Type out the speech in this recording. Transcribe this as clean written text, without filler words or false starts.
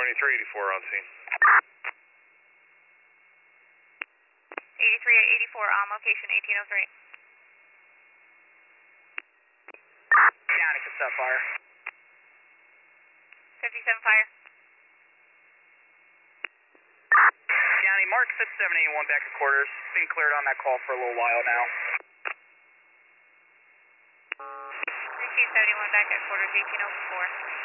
2384 on scene. 8384 on location, 1803. County, what's up, fire? 57 fire. County, Mark 5781 back at quarters. Been cleared on that call for a little while now. 1371 back at quarters, 1804.